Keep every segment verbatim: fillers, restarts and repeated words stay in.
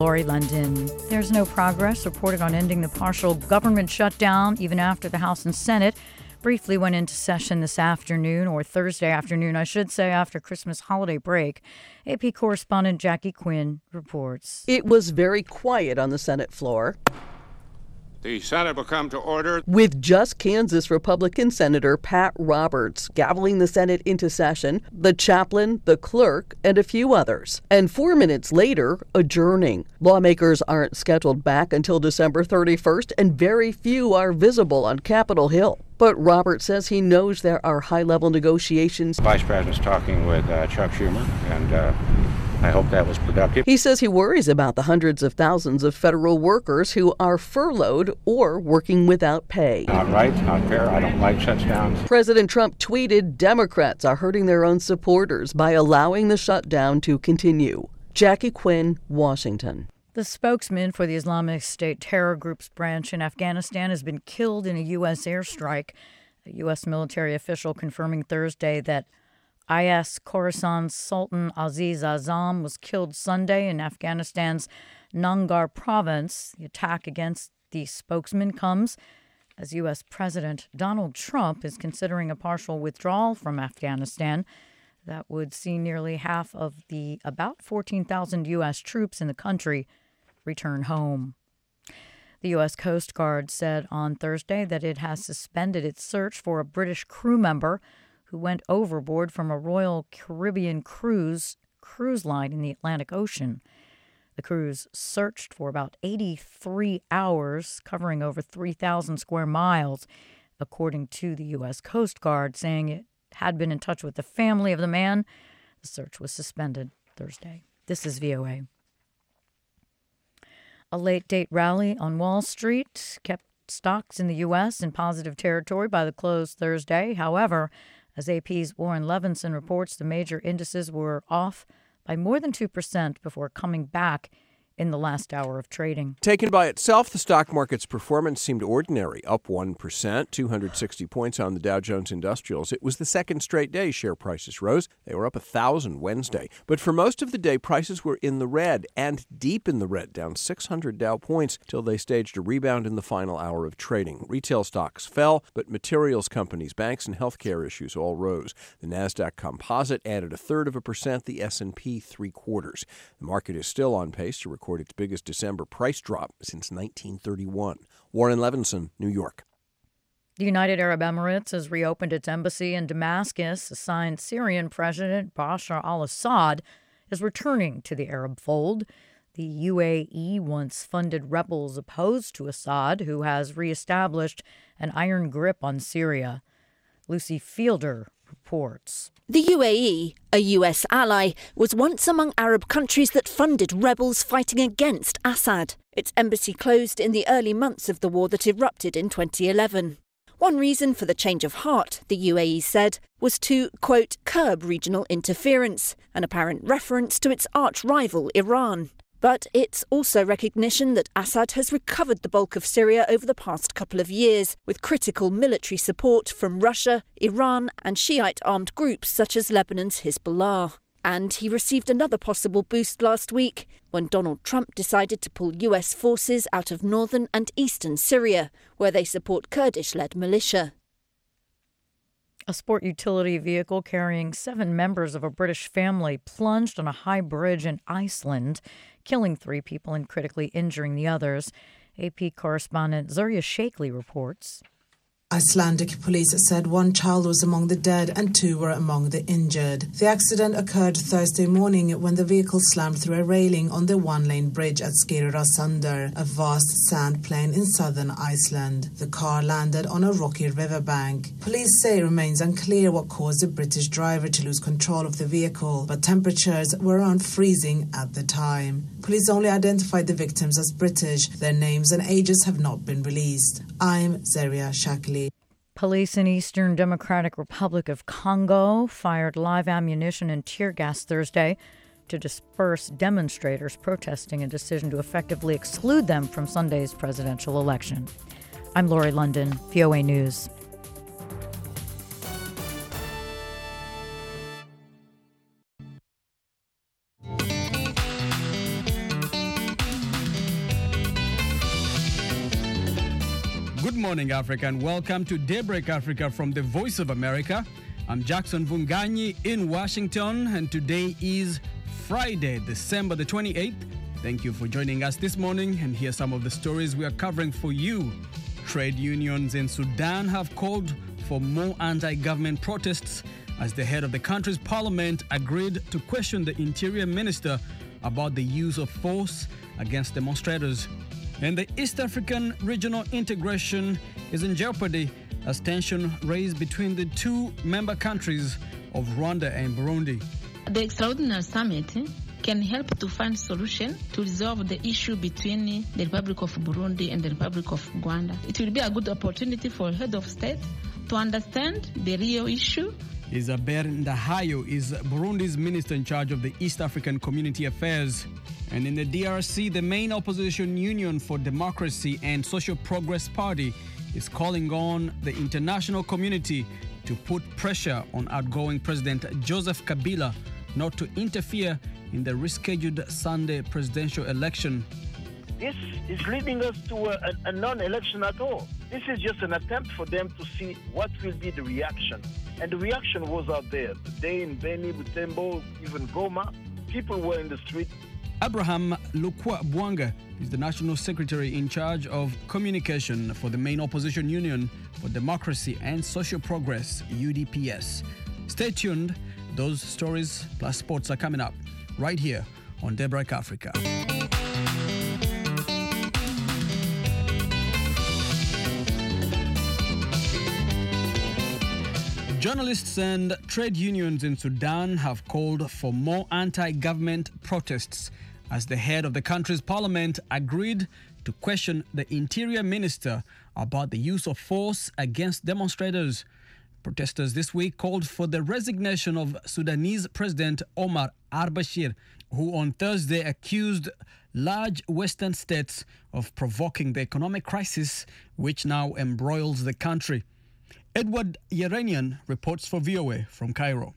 Lori London. There's no progress reported on ending the partial government shutdown, even after the House and Senate briefly went into session this afternoon, or Thursday afternoon, I should say, after Christmas holiday break. A P correspondent Jackie Quinn reports. It was very quiet on the Senate floor. The Senate will come to order. With just Kansas Republican Senator Pat Roberts gaveling the Senate into session, the chaplain, the clerk, and a few others. And four minutes later, adjourning. Lawmakers aren't scheduled back until December thirty-first, and very few are visible on Capitol Hill. But Roberts says he knows there are high-level negotiations. The Vice President's talking with uh, Chuck Schumer, and uh, I hope that was productive. He says he worries about the hundreds of thousands of federal workers who are furloughed or working without pay. Not right, not fair. I don't like shutdowns. President Trump tweeted Democrats are hurting their own supporters by allowing the shutdown to continue. Jackie Quinn, Washington. The spokesman for the Islamic State terror group's branch in Afghanistan has been killed in a U S airstrike. A U S military official confirming Thursday that I S Khorasan's Sultan Aziz Azam was killed Sunday in Afghanistan's Nangar province. The attack against the spokesman comes as U S. President Donald Trump is considering a partial withdrawal from Afghanistan. That would see nearly half of the about fourteen thousand U S troops in the country return home. The U S. Coast Guard said on Thursday that it has suspended its search for a British crew member who went overboard from a Royal Caribbean cruise cruise line in the Atlantic Ocean. The cruise searched for about eighty-three hours, covering over three thousand square miles, according to the U S. Coast Guard, saying it had been in touch with the family of the man. The search was suspended Thursday. This is V O A. A late-date rally on Wall Street kept stocks in the U S in positive territory by the close Thursday. However, as A P's Warren Levinson reports, the major indices were off by more than two percent before coming back in the last hour of trading. Taken by itself, the stock market's performance seemed ordinary, up one percent, two hundred sixty points on the Dow Jones Industrials. It was the second straight day share prices rose. They were up one thousand Wednesday. But for most of the day, prices were in the red and deep in the red, down six hundred Dow points till they staged a rebound in the final hour of trading. Retail stocks fell, but materials companies, banks, and healthcare issues all rose. The Nasdaq Composite added a third of a percent, the S and P three quarters. The market is still on pace to record its biggest December price drop since nineteen thirty-one. Warren Levinson, New York. The United Arab Emirates has reopened its embassy in Damascus, a sign Syrian President Bashar al-Assad is returning to the Arab fold. The U A E once funded rebels opposed to Assad, who has reestablished an iron grip on Syria. Lucy Fielder reports. The U A E, a U S ally, was once among Arab countries that funded rebels fighting against Assad. Its embassy closed in the early months of the war that erupted in twenty eleven. One reason for the change of heart, the U A E said, was to, quote, curb regional interference, an apparent reference to its arch-rival Iran. But it's also recognition that Assad has recovered the bulk of Syria over the past couple of years, with critical military support from Russia, Iran, and Shiite armed groups such as Lebanon's Hezbollah. And he received another possible boost last week when Donald Trump decided to pull U S forces out of northern and eastern Syria, where they support Kurdish-led militia. A sport utility vehicle carrying seven members of a British family plunged on a high bridge in Iceland, killing three people and critically injuring the others. A P correspondent Zuriya Shakely reports. Icelandic police said one child was among the dead and two were among the injured. The accident occurred Thursday morning when the vehicle slammed through a railing on the one-lane bridge at Skeiðarársandur, a vast sand plain in southern Iceland. The car landed on a rocky riverbank. Police say it remains unclear what caused the British driver to lose control of the vehicle, but temperatures were around freezing at the time. Police only identified the victims as British. Their names and ages have not been released. I'm Zuriya Shakely. Police in Eastern Democratic Republic of Congo fired live ammunition and tear gas Thursday to disperse demonstrators protesting a decision to effectively exclude them from Sunday's presidential election. I'm Lori London, V O A News. Good morning, Africa, and welcome to Daybreak Africa from the Voice of America. I'm Jackson Vunganyi in Washington, and today is Friday, December the twenty-eighth. Thank you for joining us this morning, and here's some of the stories we are covering for you. Trade unions in Sudan have called for more anti-government protests as the head of the country's parliament agreed to question the interior minister about the use of force against demonstrators. And the East African regional integration is in jeopardy as tension raised between the two member countries of Rwanda and Burundi. The extraordinary summit can help to find solution to resolve the issue between the Republic of Burundi and the Republic of Rwanda. It will be a good opportunity for head of state to understand the real issue. Isabel Ndahayo is Burundi's minister in charge of the East African Community Affairs. And in the D R C, the main opposition Union for Democracy and Social Progress Party is calling on the international community to put pressure on outgoing President Joseph Kabila not to interfere in the rescheduled Sunday presidential election. This is leading us to a, a, a non-election at all. This is just an attempt for them to see what will be the reaction. And the reaction was out there. Today in Beni, Butembo, even Goma, people were in the street. Abraham Lukwa Bwanga is the National Secretary in charge of communication for the main opposition Union for Democracy and Social Progress, U D P S. Stay tuned. Those stories plus sports are coming up right here on Daybreak Africa. Journalists and trade unions in Sudan have called for more anti-government protests as the head of the country's parliament agreed to question the interior minister about the use of force against demonstrators. Protesters this week called for the resignation of Sudanese President Omar al-Bashir, who on Thursday accused large Western states of provoking the economic crisis which now embroils the country. Edward Yeranian reports for V O A from Cairo.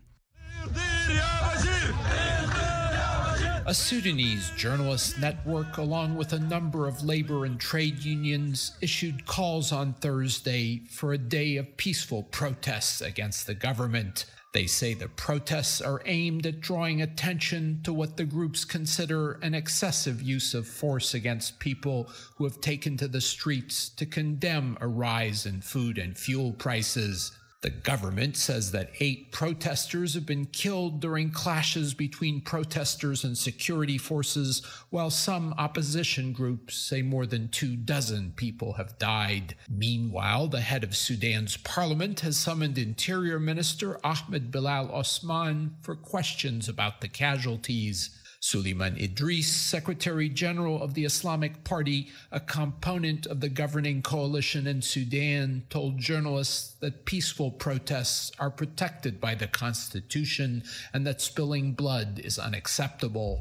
A Sudanese journalist network, along with a number of labor and trade unions, issued calls on Thursday for a day of peaceful protests against the government. They say the protests are aimed at drawing attention to what the groups consider an excessive use of force against people who have taken to the streets to condemn a rise in food and fuel prices. The government says that eight protesters have been killed during clashes between protesters and security forces, while some opposition groups say more than two dozen people have died. Meanwhile, the head of Sudan's parliament has summoned Interior Minister Ahmed Bilal Osman for questions about the casualties. Suleiman Idris, Secretary General of the Islamic Party, a component of the governing coalition in Sudan, told journalists that peaceful protests are protected by the Constitution and that spilling blood is unacceptable.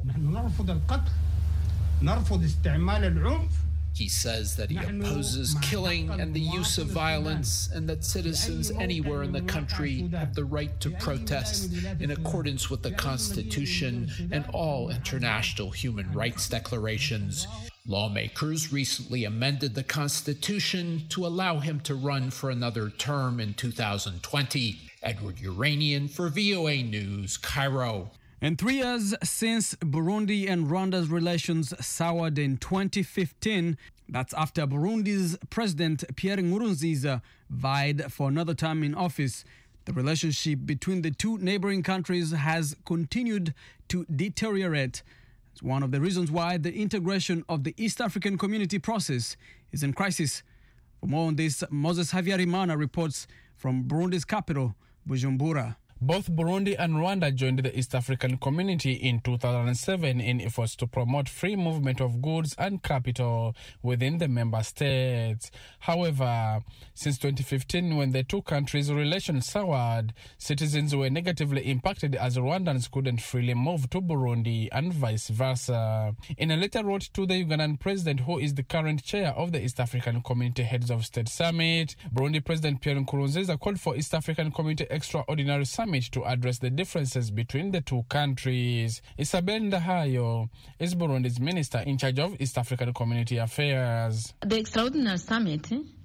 He says that he opposes killing and the use of violence and that citizens anywhere in the country have the right to protest in accordance with the Constitution and all international human rights declarations. Lawmakers recently amended the Constitution to allow him to run for another term in two thousand twenty. Edward Yeranian for V O A News, Cairo. And three years since Burundi and Rwanda's relations soured in twenty fifteen, that's after Burundi's President Pierre Nkurunziza vied for another term in office, the relationship between the two neighboring countries has continued to deteriorate. It's one of the reasons why the integration of the East African Community process is in crisis. For more on this, Moses Havyarimana reports from Burundi's capital, Bujumbura. Both Burundi and Rwanda joined the East African Community in two thousand seven in efforts to promote free movement of goods and capital within the member states. However, since twenty fifteen, when the two countries' relations soured, citizens were negatively impacted as Rwandans couldn't freely move to Burundi and vice versa. In a letter wrote to the Ugandan president, who is the current chair of the East African Community Heads of State Summit, Burundi President Pierre Nkurunziza called for East African Community Extraordinary Summit to address the differences between the two countries. Isabel Ndahayo is Burundi's minister in charge of East African Community Affairs. The Extraordinary Summit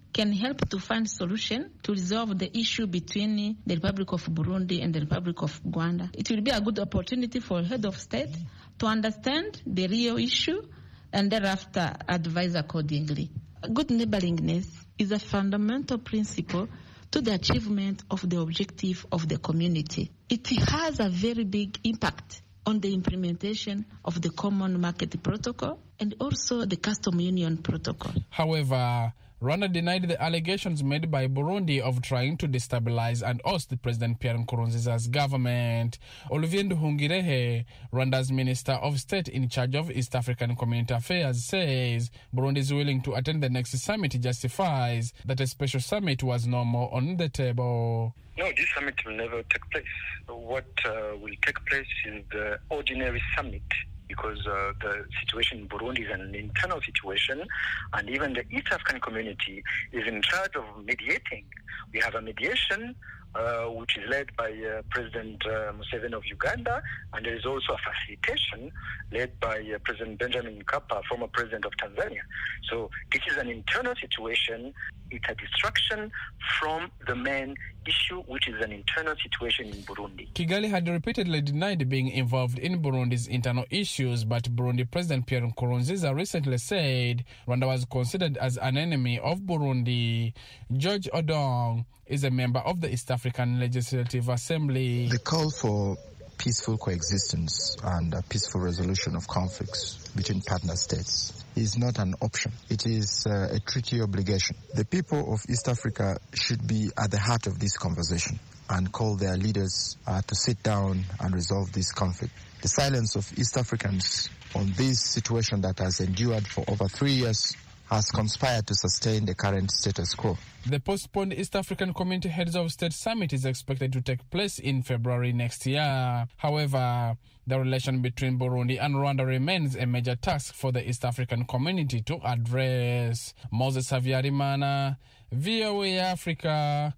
can help to find solution to resolve the issue between the Republic of Burundi and the Republic of Rwanda. It will be a good opportunity for head of state to understand the real issue and thereafter advise accordingly. Good neighboringness is a fundamental principle to the achievement of the objective of the community. It has a very big impact on the implementation of the Common Market Protocol and also the Custom Union Protocol. However, Rwanda denied the allegations made by Burundi of trying to destabilize and oust President Pierre Nkurunziza's government. Olivier Nduhungirehe, Rwanda's Minister of State in charge of East African Community Affairs, says Burundi is willing to attend the next summit justifies that a special summit was no more on the table. No, this summit will never take place. What uh, will take place is the ordinary summit, because uh, the situation in Burundi is an internal situation, and even the East African community is in charge of mediating. We have a mediation uh, which is led by uh, President uh, Museveni of Uganda, and there is also a facilitation led by uh, President Benjamin Mkapa, former president of Tanzania. So this is an internal situation. It's a distraction from the main issue, which is an internal situation in Burundi. Kigali had repeatedly denied being involved in Burundi's internal issues, but Burundi President Pierre Nkurunziza recently said Rwanda was considered as an enemy of Burundi. George Odong is a member of the East African Legislative Assembly. The call for peaceful coexistence and a peaceful resolution of conflicts between partner states is not an option. It is uh, a treaty obligation. The people of East Africa should be at the heart of this conversation and call their leaders uh, to sit down and resolve this conflict. The silence of East Africans on this situation that has endured for over three years has conspired to sustain the current status quo. The postponed East African Community Heads of State Summit is expected to take place in February next year. However, the relation between Burundi and Rwanda remains a major task for the East African community to address. Moses Havyarimana, V O A Africa,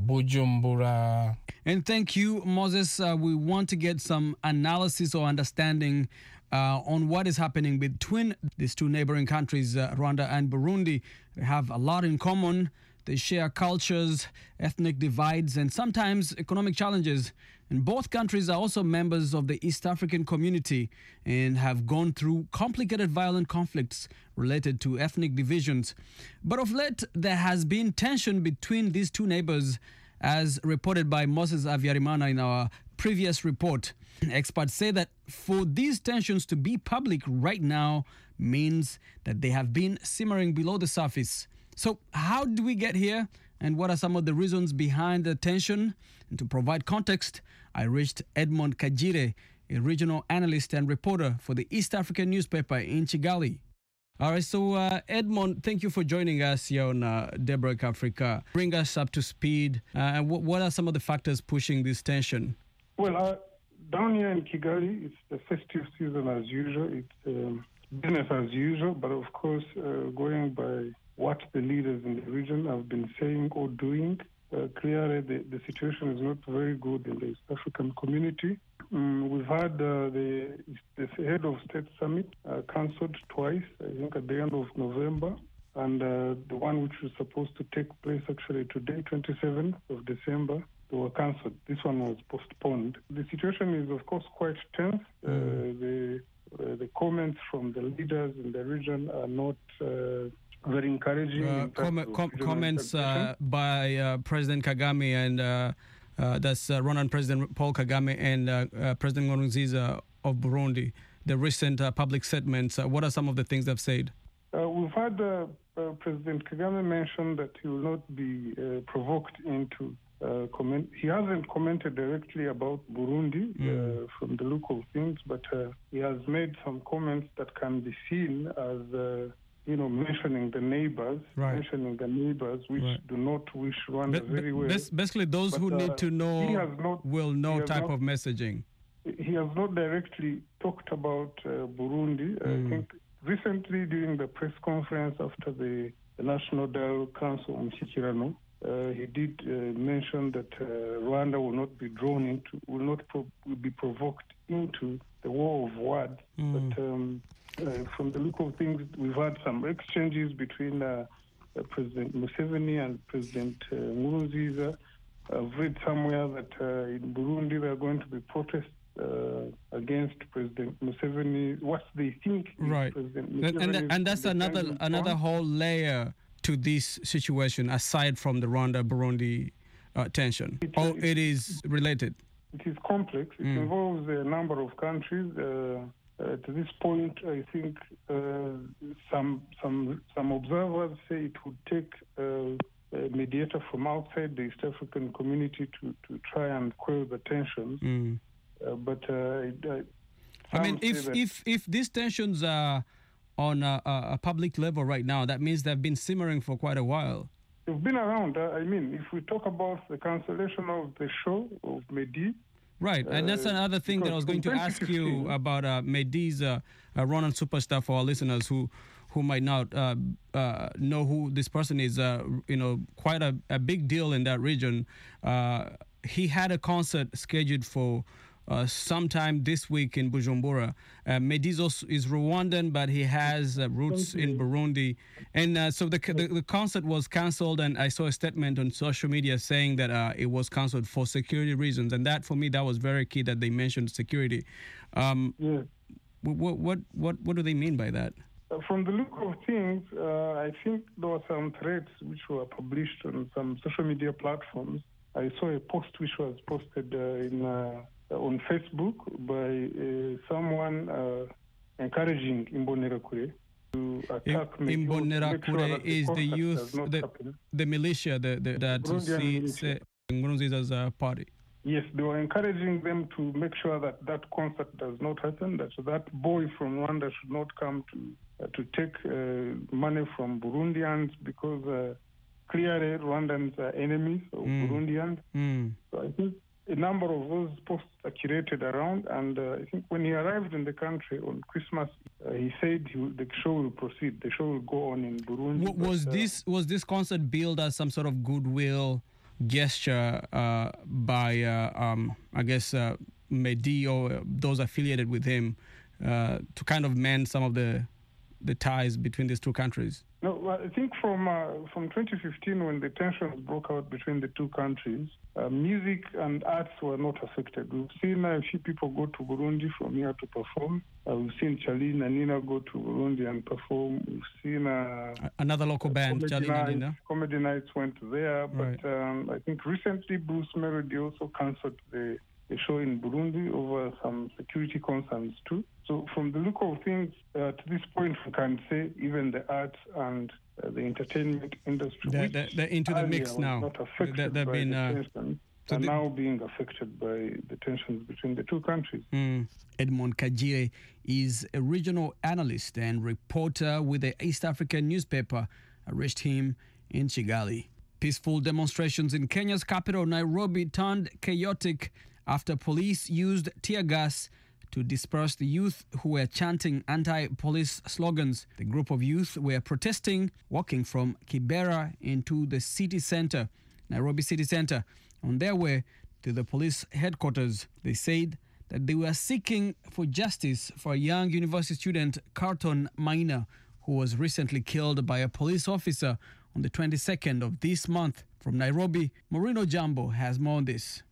Bujumbura. And thank you, Moses. Uh, we want to get some analysis or understanding Uh, on what is happening between these two neighboring countries, uh, Rwanda and Burundi. They have a lot in common. They share cultures, ethnic divides, and sometimes economic challenges. And both countries are also members of the East African community and have gone through complicated violent conflicts related to ethnic divisions. But of late, there has been tension between these two neighbors, as reported by Moses Havyarimana in our previous report. Experts say that for these tensions to be public right now means that they have been simmering below the surface. So how do we get here, and what are some of the reasons behind the tension? And to provide context, I reached Edmond Kajire, a regional analyst and reporter for the East African newspaper in Kigali. All right, so uh, Edmond, thank you for joining us here on uh, Daybreak Africa. Bring us up to speed. Uh, what, what are some of the factors pushing this tension? Well, uh, down here in Kigali, it's the festive season as usual. It's um, business as usual, but of course, uh, going by what the leaders in the region have been saying or doing, uh, clearly the, the situation is not very good in the East African community. Um, we've had uh, the, the head of state summit uh, cancelled twice, I think at the end of November, and uh, the one which was supposed to take place actually today, twenty-seventh of December, they were cancelled. This one was postponed. The situation is, of course, quite tense. Uh, the, uh, the comments from the leaders in the region are not uh, very encouraging. Uh, com- com- comments uh, by uh, President Kagame and uh, uh, that's uh, Rwandan President Paul Kagame and uh, uh, President Nkurunziza of Burundi. The recent uh, public statements. Uh, what are some of the things they've said? Uh, we've had uh, uh, President Kagame mention that he will not be uh, provoked into uh, comment. He hasn't commented directly about Burundi mm. uh, from the look of things, but uh, he has made some comments that can be seen as uh, you know, mentioning the neighbors, right. mentioning the neighbors which right. do not wish Rwanda be- very well. Basically, those but, who uh, need to know not, will know type not, of messaging. He has not directly talked about uh, Burundi. Mm. I think recently during the press conference after the, the National Dialogue Council on Mushyikirano, uh, he did uh, mention that uh, Rwanda will not be drawn into, will not pro- will be provoked into the war of words. Mm. But um, uh, from the look of things, we've had some exchanges between uh, uh, President Museveni and President uh, Nkurunziza. I've read somewhere that uh, in Burundi there are going to be protests uh, against President Museveni. What they think right. is President And, Museveni. and, and that's another another whole layer to this situation, aside from the Rwanda-Burundi uh, tension. It, or it, it is related? It is complex. It mm. involves a number of countries. Uh, uh, to this point, I think uh, some some some observers say it would take uh, a mediator from outside the East African community to, to try and quell the tensions. Mm. Uh, but uh, I, I mean, if if if these tensions are on a, a public level right now, that means they've been simmering for quite a while. They've been around. Uh, I mean, if we talk about the cancellation of the show of Mehdi. Right, and that's another thing that I was going to ask you about uh, Mehdi's uh, uh, Ronan Superstar for our listeners who who might not uh, uh, know who this person is. Uh, you know, quite a, a big deal in that region. Uh, he had a concert scheduled for Uh, sometime this week in Bujumbura. Uh, Mehdi is Rwandan, but he has uh, roots in Burundi. And uh, so the, the the concert was cancelled, and I saw a statement on social media saying that uh, it was cancelled for security reasons. And that, for me, that was very key that they mentioned security. Um, yeah. What, what, what, what do they mean by that? Uh, from the look of things, uh, I think there were some threats which were published on some social media platforms. I saw a post which was posted uh, in... Uh, on Facebook by uh, someone uh, encouraging Imbonerakure to attack me. Imbonerakure sure is the, the youth, the, the militia the, the, that succeeds Nkurunziza's uh, party. Yes, they were encouraging them to make sure that that concert does not happen, that that boy from Rwanda should not come to uh, to take uh, money from Burundians because uh, clearly Rwandans are enemies of mm. Burundians. Mm. So I think a number of those posts are curated around, and uh, I think when he arrived in the country on Christmas, uh, he said he will, the show will proceed. The show will go on in Burundi. W- was but, uh, this was this concert billed as some sort of goodwill gesture uh, by, uh, um, I guess, uh, Mehdi or those affiliated with him uh, to kind of mend some of the the ties between these two countries? No, well, I think from uh, from twenty fifteen, when the tensions broke out between the two countries, uh, music and arts were not affected. We've seen a few people go to Burundi from here to perform. Uh, we've seen Charly na Nina go to Burundi and perform. We've seen uh, another local band, Charly na Nina. Comedy Nights went there, but right. um, I think recently Bruce Melody also cancelled the, the show in Burundi over some security concerns too. So from the look of things, uh, to this point, we can say even the arts and uh, the entertainment industry, they're, they're, they're into the mix now. Not affected they're, they're by been, the uh, tensions, so are the, now being affected by the tensions between the two countries. Mm. Edmond Kajire is a regional analyst and reporter with the East African newspaper. I reached him in Kigali. Peaceful demonstrations in Kenya's capital, Nairobi, turned chaotic after police used tear gas to disperse the youth who were chanting anti-police slogans. The group of youth were protesting, walking from Kibera into the city center, Nairobi city center, on their way to the police headquarters. They said that they were seeking for justice for a young university student, Carlton Maina, who was recently killed by a police officer on the twenty-second of this month. From Nairobi, Morino Jambo has more on this.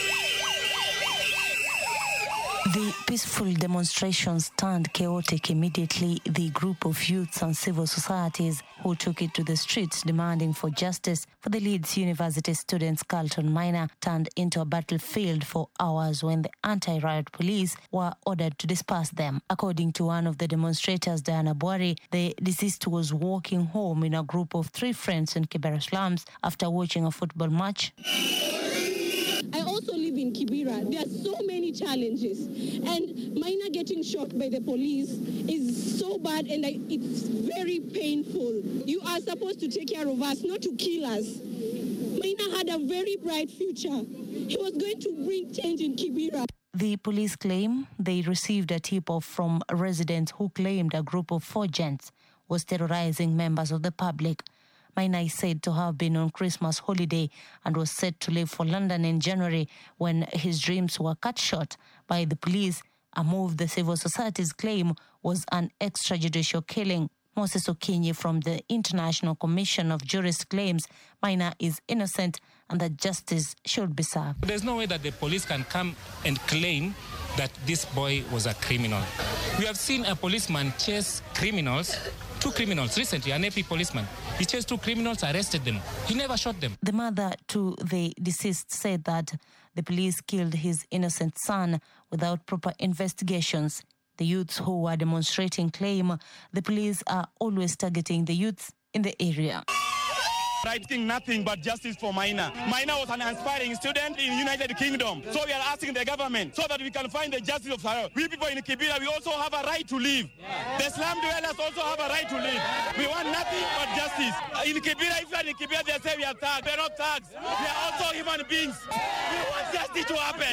The peaceful demonstrations turned chaotic immediately. The group of youths and civil societies who took it to the streets demanding for justice for the Leeds University students Carlton Maina turned into a battlefield for hours when the anti-riot police were ordered to disperse them. According to one of the demonstrators, Diana Bwari, the deceased was walking home in a group of three friends in Kibera slums after watching a football match. I also live in Kibera. There are so many challenges. And Maina getting shot by the police is so bad, and I, it's very painful. You are supposed to take care of us, not to kill us. Maina had a very bright future. He was going to bring change in Kibera. The police claim they received a tip-off from residents who claimed a group of four gents was terrorizing members of the public. Maina is said to have been on Christmas holiday and was set to leave for London in January when his dreams were cut short by the police, a move the civil societies claim was an extrajudicial killing. Moses Okinyi from the International Commission of Jurists claims Maina is innocent and that justice should be served. There's no way that the police can come and claim that this boy was a criminal. We have seen a policeman chase criminals, two criminals recently, an A P policeman. He chased two criminals, arrested them. He never shot them. The mother to the deceased said that the police killed his innocent son without proper investigations. The youths who were demonstrating claim the police are always targeting the youths in the area. Writing nothing but justice for Maina. Maina was an aspiring student in United Kingdom. So we are asking the government so that we can find the justice of her. We people in Kibera, we also have a right to live. Yeah. The slum dwellers also have a right to live. We want nothing but justice. In Kibera, if you are in Kibera, they say we are thugs. We are not thugs. We are also human beings. We want justice to happen.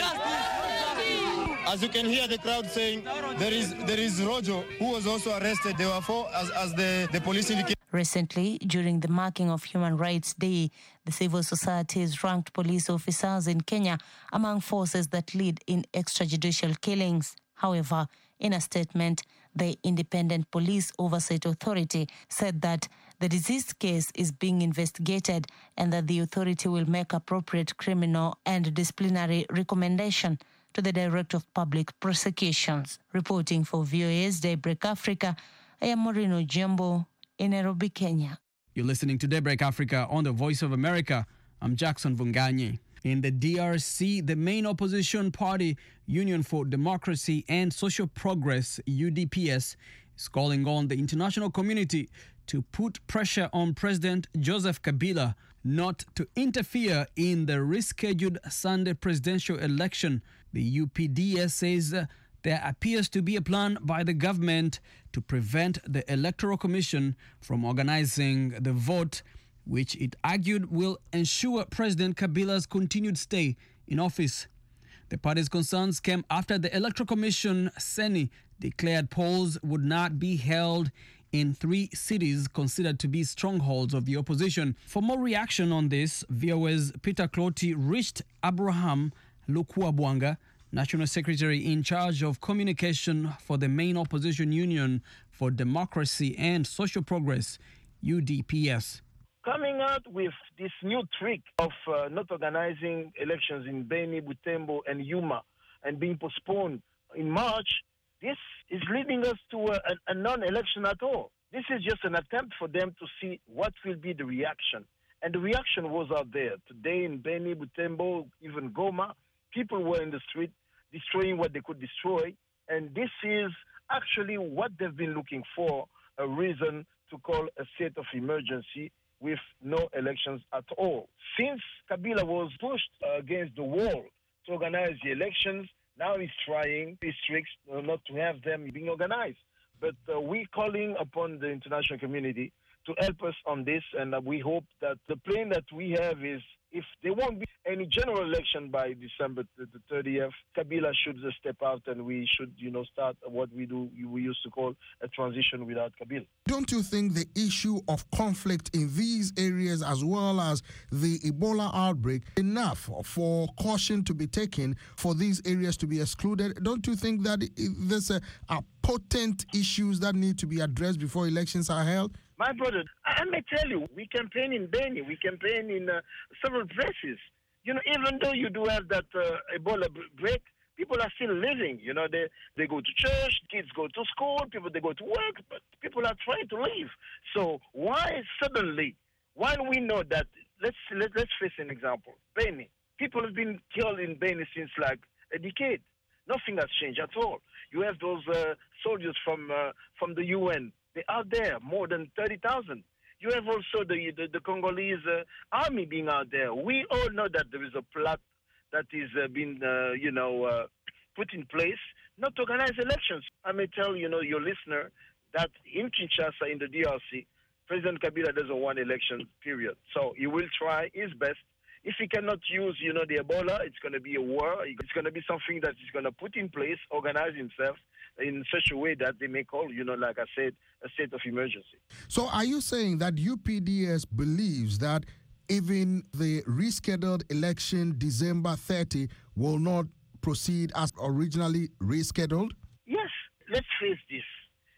Justice. As you can hear the crowd saying, there is there is Rojo, who was also arrested. There were four, as, as the, the police indicated. Recently, during the marking of Human Rights Day, the civil societies ranked police officers in Kenya among forces that lead in extrajudicial killings. However, in a statement, the Independent Police Oversight Authority said that the deceased case is being investigated and that the authority will make appropriate criminal and disciplinary recommendation to the Director of Public Prosecutions. Reporting for V O A's Daybreak Africa, I am Moreno Jumbo in Nairobi, Kenya. You're listening to Daybreak Africa on the Voice of America. I'm Jackson Vunganyi. In the D R C, the main opposition party, Union for Democracy and Social Progress, U D P S, is calling on the international community to put pressure on President Joseph Kabila not to interfere in the rescheduled Sunday presidential election. The U P D S says uh, there appears to be a plan by the government to prevent the Electoral Commission from organizing the vote, which it argued will ensure President Kabila's continued stay in office. The party's concerns came after the Electoral Commission, Seni, declared polls would not be held in three cities considered to be strongholds of the opposition. For more reaction on this, V O A's Peter Clotty reached Abraham Lukuabwanga, National Secretary in charge of communication for the main opposition Union for Democracy and Social Progress, U D P S. Coming out with this new trick of uh, not organizing elections in Beni, Butembo, and Yuma and being postponed in March, this is leading us to a, a, a non-election at all. This is just an attempt for them to see what will be the reaction. And the reaction was out there. Today in Beni, Butembo, even Goma, people were in the street destroying what they could destroy. And this is actually what they've been looking for, a reason to call a state of emergency with no elections at all. Since Kabila was pushed uh, against the wall to organize the elections, now he's trying his tricks uh, not to have them being organized. But uh, we're calling upon the international community to help us on this, and uh, we hope that the plan that we have is, if there won't be any general election by December the thirtieth, Kabila should uh, step out, and we should, you know, start what we do we used to call a transition without Kabila. Don't you think the issue of conflict in these areas, as well as the Ebola outbreak, enough for caution to be taken for these areas to be excluded? Don't you think that there's a, a potent issues that need to be addressed before elections are held? My brother, I may tell you, we campaign in Beni, we campaign in uh, several places. You know, even though you do have that uh, Ebola break, people are still living. You know, they, they go to church, kids go to school, people, they go to work, but people are trying to live. So why suddenly, while we know that, let's, let, let's face an example, Beni, people have been killed in Beni since like a decade. Nothing has changed at all. You have those uh, soldiers from uh, from the U N. They're out there, more than thirty thousand. You have also the the, the Congolese uh, army being out there. We all know that there is a plot that is uh, being, uh, you know, uh, put in place not to organize elections. I may tell, you know, your listener that in Kinshasa, in the D R C, President Kabila doesn't want election, period. So he will try his best. If he cannot use, you know, the Ebola, it's going to be a war. It's going to be something that he's going to put in place, organize himself in such a way that they may call, you know, like I said, a state of emergency. So are you saying that U P D S believes that even the rescheduled election December thirtieth will not proceed as originally rescheduled? Yes. Let's face this.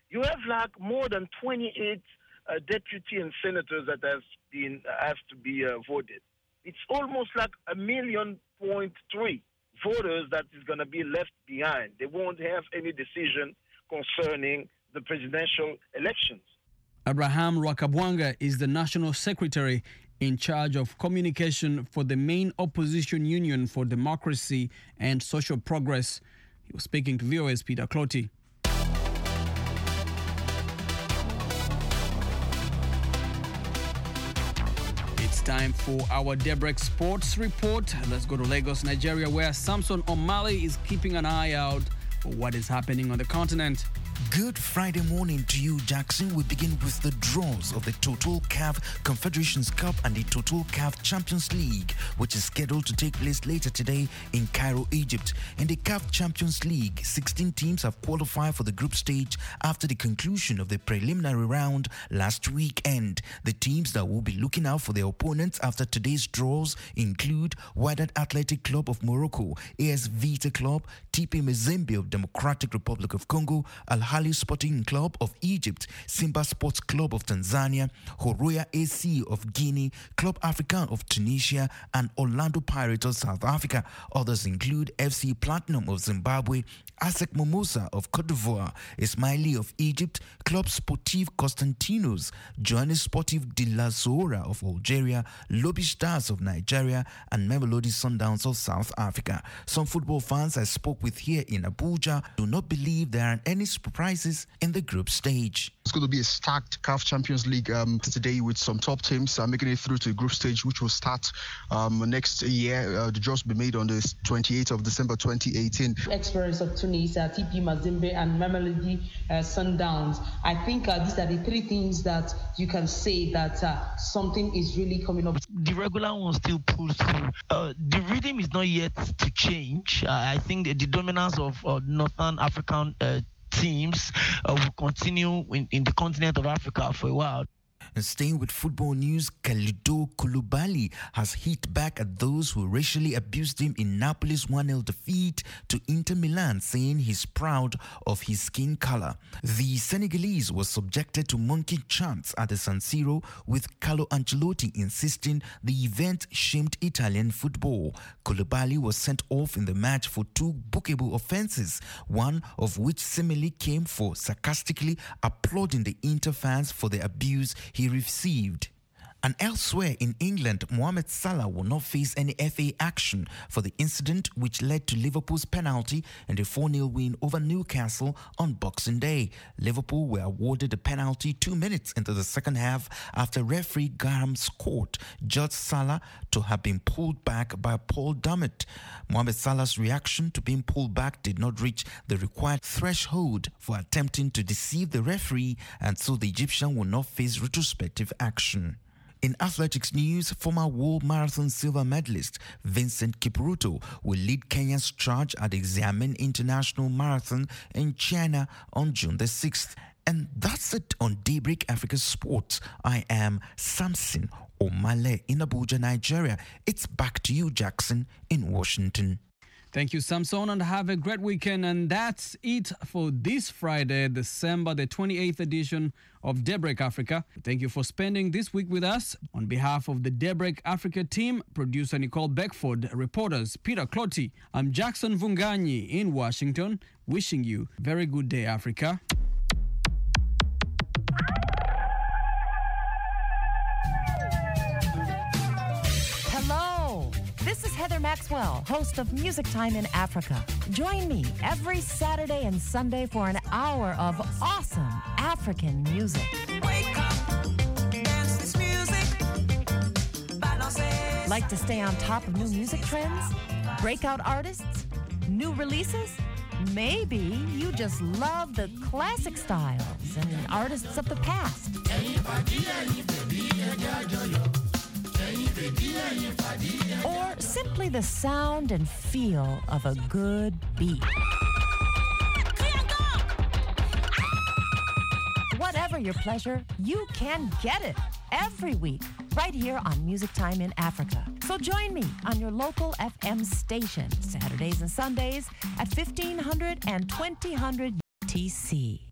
You have like more than twenty-eight uh, deputy and senators that has been have to be uh, voted. It's almost like a million point three voters that is going to be left behind. They won't have any decision concerning the presidential elections. Abraham Rwakabwanga is the National Secretary in charge of communication for the main opposition Union for Democracy and Social Progress. He was speaking to V O A's Peter Clotty. It's time for our Daybreak Sports Report. Let's go to Lagos, Nigeria, where Samson Omale is keeping an eye out for what is happening on the continent. Good Friday morning to you, Jackson. We begin with the draws of the Total C A F Confederations Cup and the Total C A F Champions League, which is scheduled to take place later today in Cairo, Egypt. In the C A F Champions League, sixteen teams have qualified for the group stage after the conclusion of the preliminary round last weekend. The teams that will be looking out for their opponents after today's draws include Wydad Athletic Club of Morocco, A S Vita Club, T P Mazembe of Democratic Republic of Congo, Al Ahly Sporting Club of Egypt, Simba Sports Club of Tanzania, Horoya A C of Guinea, Club Africain of Tunisia, and Orlando Pirates of South Africa. Others include F C Platinum of Zimbabwe, ASEC Mimosa of Cote d'Ivoire, Ismaili of Egypt, Club Sportif Constantinos, Johannes Sportif de la Zora of Algeria, Lobby Stars of Nigeria, and Mamelodi Sundowns of South Africa. Some football fans I spoke with here in Abuja do not believe there are any surprises in the group stage. It's going to be a stacked C A F Champions League um, today with some top teams uh, making it through to the group stage, which will start um, next year. Uh, the draws will be made on the twenty-eighth of December twenty eighteen. Experience of Tunisia, T P Mazembe, and Mamelodi uh, Sundowns. I think uh, these are the three things that you can say that uh, something is really coming up. The regular one still pulls through. Uh, the rhythm is not yet to change. Uh, I think the, the dominance of uh, Northern African uh, teams uh, will continue in, in the continent of Africa for a while. And staying with football news, Kalidou Koulibaly has hit back at those who racially abused him in Napoli's one nil defeat to Inter Milan, saying he's proud of his skin color. The Senegalese was subjected to monkey chants at the San Siro, with Carlo Ancelotti insisting the event shamed Italian football. Koulibaly was sent off in the match for two bookable offenses, one of which seemingly came for sarcastically applauding the Inter fans for the abuse he received. And elsewhere in England, Mohamed Salah will not face any F A action for the incident which led to Liverpool's penalty in the four nil win over Newcastle on Boxing Day. Liverpool were awarded the penalty two minutes into the second half after referee Graham Scott judged Salah to have been pulled back by Paul Dummett. Mohamed Salah's reaction to being pulled back did not reach the required threshold for attempting to deceive the referee, and so the Egyptian will not face retrospective action. In athletics news, former World Marathon silver medalist Vincent Kipruto will lead Kenya's charge at the Xiamen International Marathon in China on June the sixth. And that's it on Daybreak Africa Sports. I am Samson Omale in Abuja, Nigeria. It's back to you, Jackson, in Washington. Thank you, Samson, and have a great weekend. And that's it for this Friday, December the twenty-eighth edition of Daybreak Africa. Thank you for spending this week with us. On behalf of the Daybreak Africa team, producer Nicole Beckford, reporters Peter Clotty, I'm Jackson Vunganyi in Washington, wishing you a very good day, Africa. This is Heather Maxwell, host of Music Time in Africa. Join me every Saturday and Sunday for an hour of awesome African music. Wake up, dance this music. Like to stay on top of new music trends? Breakout artists? New releases? Maybe you just love the classic styles and artists of the past. Or simply the sound and feel of a good beat. Whatever your pleasure, you can get it every week right here on Music Time in Africa. So join me on your local F M station Saturdays and Sundays at fifteen hundred and twenty hundred U T C.